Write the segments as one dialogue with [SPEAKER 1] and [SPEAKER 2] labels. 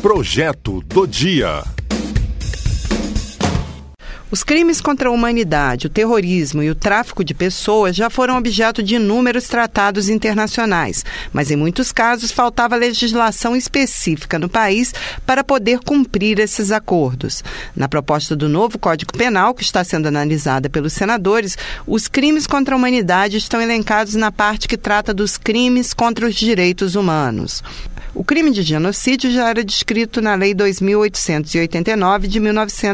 [SPEAKER 1] Projeto do Dia.
[SPEAKER 2] Os crimes contra a humanidade, o terrorismo e o tráfico de pessoas já foram objeto de inúmeros tratados internacionais, mas em muitos casos faltava legislação específica no país para poder cumprir esses acordos. Na proposta do novo Código Penal, que está sendo analisada pelos senadores, os crimes contra a humanidade estão elencados na parte que trata dos crimes contra os direitos humanos. O crime de genocídio já era descrito na Lei 2.889 de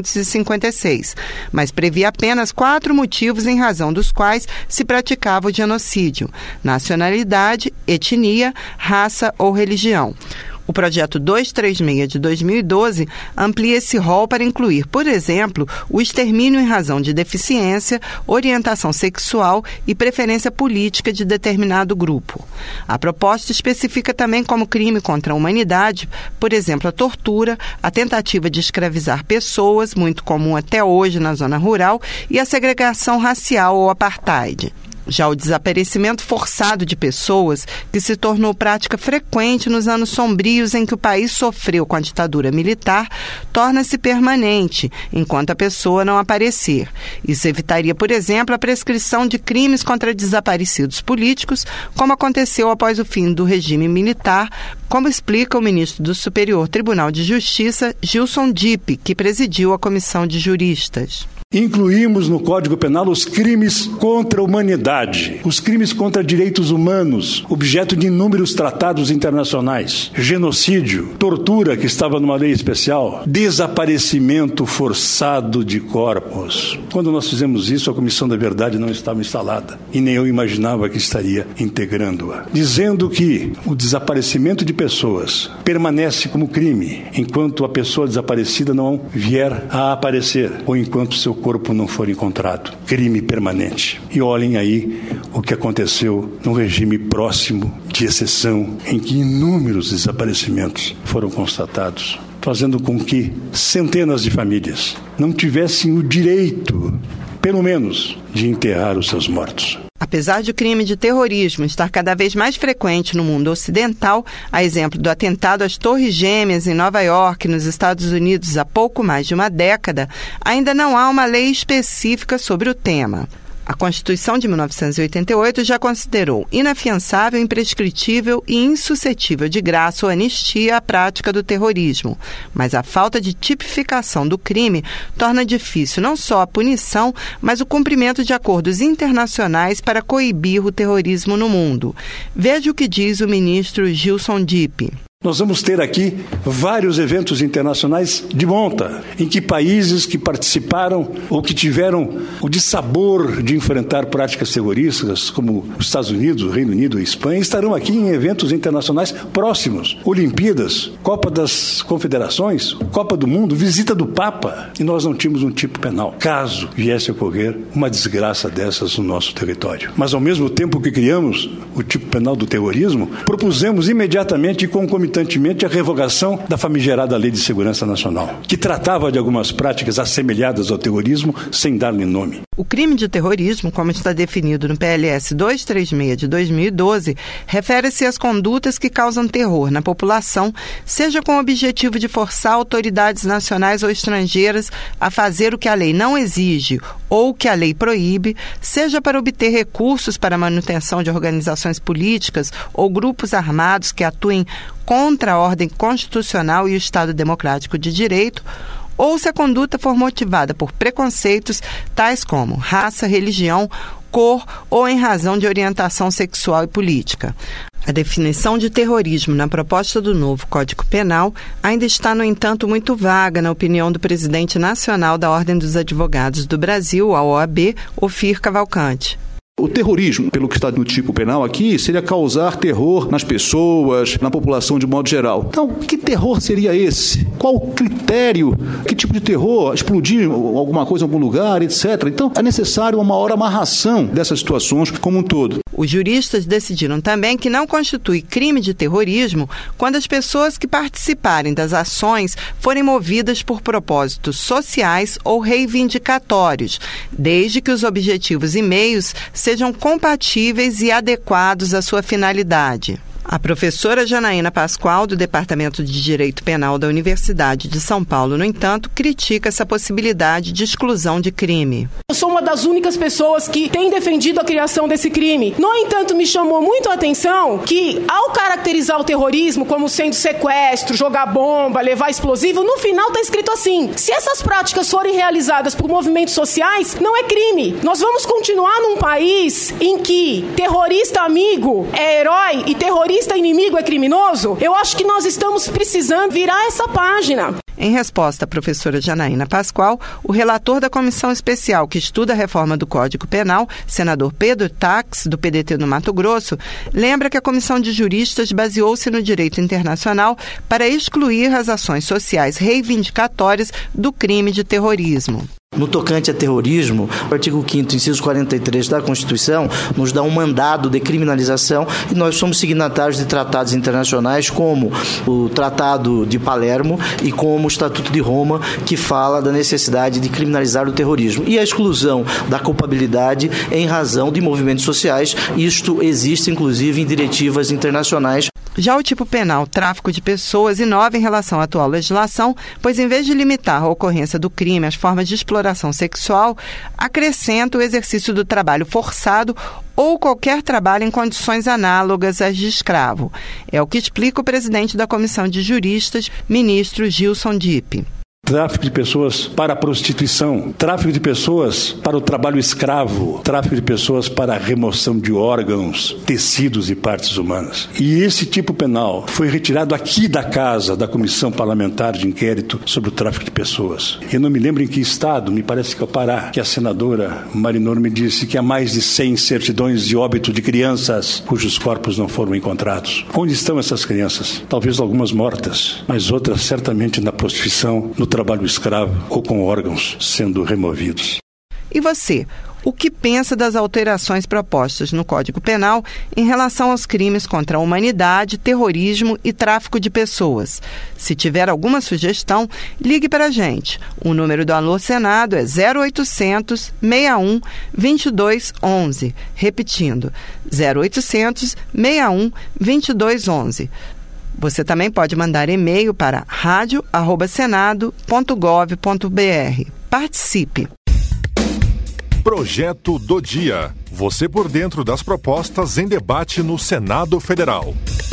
[SPEAKER 2] 1956, mas previa apenas 4 motivos em razão dos quais se praticava o genocídio: nacionalidade, etnia, raça ou religião. O projeto 236 de 2012 amplia esse rol para incluir, por exemplo, o extermínio em razão de deficiência, orientação sexual e preferência política de determinado grupo. A proposta especifica também como crime contra a humanidade, por exemplo, a tortura, a tentativa de escravizar pessoas, muito comum até hoje na zona rural, e a segregação racial ou apartheid. Já o desaparecimento forçado de pessoas, que se tornou prática frequente nos anos sombrios em que o país sofreu com a ditadura militar, torna-se permanente, enquanto a pessoa não aparecer. Isso evitaria, por exemplo, a prescrição de crimes contra desaparecidos políticos, como aconteceu após o fim do regime militar, como explica o ministro do Superior Tribunal de Justiça, Gilson Dipp, que presidiu a comissão de juristas.
[SPEAKER 3] Incluímos no Código Penal os crimes contra a humanidade, os crimes contra direitos humanos, objeto de inúmeros tratados internacionais, genocídio, tortura, que estava numa lei especial, desaparecimento forçado de corpos. Quando nós fizemos isso, a Comissão da Verdade não estava instalada e nem eu imaginava que estaria integrando-a, dizendo que o desaparecimento de pessoas permanece como crime enquanto a pessoa desaparecida não vier a aparecer ou enquanto seu corpo não for encontrado. Crime permanente. E olhem aí o que aconteceu no regime próximo de exceção, em que inúmeros desaparecimentos foram constatados, fazendo com que centenas de famílias não tivessem o direito, pelo menos, de enterrar os seus mortos.
[SPEAKER 2] Apesar de o crime de terrorismo estar cada vez mais frequente no mundo ocidental, a exemplo do atentado às Torres Gêmeas em Nova York, nos Estados Unidos, há pouco mais de uma década, ainda não há uma lei específica sobre o tema. A Constituição de 1988 já considerou inafiançável, imprescritível e insuscetível de graça ou anistia a prática do terrorismo, mas a falta de tipificação do crime torna difícil não só a punição, mas o cumprimento de acordos internacionais para coibir o terrorismo no mundo. Veja o que diz o ministro Gilson Dipp.
[SPEAKER 3] Nós vamos ter aqui vários eventos internacionais de monta, em que países que participaram ou que tiveram o dissabor de enfrentar práticas terroristas, como os Estados Unidos, o Reino Unido e a Espanha, estarão aqui em eventos internacionais próximos. Olimpíadas, Copa das Confederações, Copa do Mundo, visita do Papa. E nós não tínhamos um tipo penal, caso viesse a ocorrer uma desgraça dessas no nosso território. Mas ao mesmo tempo que criamos o tipo penal do terrorismo, propusemos imediatamente e concomitantemente a revogação da famigerada Lei de Segurança Nacional, que tratava de algumas práticas assemelhadas ao terrorismo sem dar-lhe nome.
[SPEAKER 2] O crime de terrorismo, como está definido no PLS 236 de 2012, refere-se às condutas que causam terror na população, seja com o objetivo de forçar autoridades nacionais ou estrangeiras a fazer o que a lei não exige ou o que a lei proíbe, seja para obter recursos para a manutenção de organizações políticas ou grupos armados que atuem contra a ordem constitucional e o Estado Democrático de Direito, ou se a conduta for motivada por preconceitos tais como raça, religião, cor ou em razão de orientação sexual e política. A definição de terrorismo na proposta do novo Código Penal ainda está, no entanto, muito vaga, na opinião do presidente nacional da Ordem dos Advogados do Brasil, a OAB, Ofir Cavalcante.
[SPEAKER 4] O terrorismo, pelo que está no tipo penal aqui, seria causar terror nas pessoas, na população de modo geral. Então, que terror seria esse? Qual o critério? Que tipo de terror? Explodir alguma coisa em algum lugar, etc. Então, é necessário uma maior amarração dessas situações como um todo.
[SPEAKER 2] Os juristas decidiram também que não constitui crime de terrorismo quando as pessoas que participarem das ações forem movidas por propósitos sociais ou reivindicatórios, desde que os objetivos e meios sejam compatíveis e adequados à sua finalidade. A professora Janaína Pascoal, do Departamento de Direito Penal da Universidade de São Paulo, no entanto, critica essa possibilidade de exclusão de crime.
[SPEAKER 5] Eu sou uma das únicas pessoas que tem defendido a criação desse crime. No entanto, me chamou muito a atenção que, ao caracterizar o terrorismo como sendo sequestro, jogar bomba, levar explosivo, no final está escrito assim: se essas práticas forem realizadas por movimentos sociais, não é crime. Nós vamos continuar num país em que terrorista amigo é herói e terrorista inimigo é criminoso? Eu acho que nós estamos precisando virar essa página.
[SPEAKER 2] Em resposta à professora Janaína Pascoal, o relator da comissão especial que estuda a reforma do Código Penal, senador Pedro Tax, do PDT do Mato Grosso, lembra que a comissão de juristas baseou-se no direito internacional para excluir as ações sociais reivindicatórias do crime de terrorismo.
[SPEAKER 6] No tocante a terrorismo, o artigo 5º, inciso 43 da Constituição, nos dá um mandado de criminalização e nós somos signatários de tratados internacionais como o Tratado de Palermo e como o Estatuto de Roma, que fala da necessidade de criminalizar o terrorismo. E a exclusão da culpabilidade em razão de movimentos sociais, isto existe inclusive em diretivas internacionais.
[SPEAKER 2] Já o tipo penal tráfico de pessoas inova em relação à atual legislação, pois em vez de limitar a ocorrência do crime às formas de exploração sexual, acrescenta o exercício do trabalho forçado ou qualquer trabalho em condições análogas às de escravo. É o que explica o presidente da Comissão de Juristas, ministro Gilson Dipp.
[SPEAKER 3] Tráfico de pessoas para a prostituição, tráfico de pessoas para o trabalho escravo, tráfico de pessoas para a remoção de órgãos, tecidos e partes humanas. E esse tipo penal foi retirado aqui da casa da Comissão Parlamentar de Inquérito sobre o tráfico de pessoas. Eu não me lembro em que estado, me parece que é o Pará, que a senadora Marinor me disse que há mais de 100 certidões de óbito de crianças cujos corpos não foram encontrados. Onde estão essas crianças? Talvez algumas mortas, mas outras certamente na prostituição, no trabalho escravo ou com órgãos sendo removidos.
[SPEAKER 2] E você, o que pensa das alterações propostas no Código Penal em relação aos crimes contra a humanidade, terrorismo e tráfico de pessoas? Se tiver alguma sugestão, ligue para a gente. O número do Alô Senado é 0800 61 22 11. Repetindo, 0800 61 22 11. Você também pode mandar e-mail para radio@senado.gov.br. Participe!
[SPEAKER 1] Projeto do Dia. Você por dentro das propostas em debate no Senado Federal.